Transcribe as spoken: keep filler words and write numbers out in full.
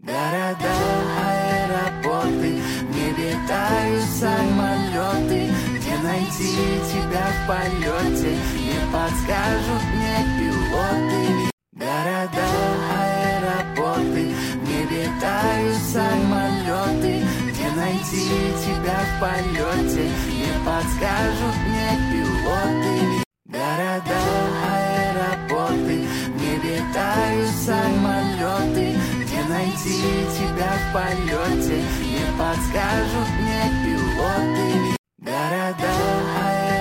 Города, аэропорты, в небе тают самолеты. Где найти тебя в полете, не подскажут мне пилоты. Города, аэропорты, в небе тают самолеты. Где найти тебя в полете, не подскажут мне пилоты. Города, аэропорты, в небе тают самолеты. Где найти тебя в полете, не подскажут мне пилоты. Города,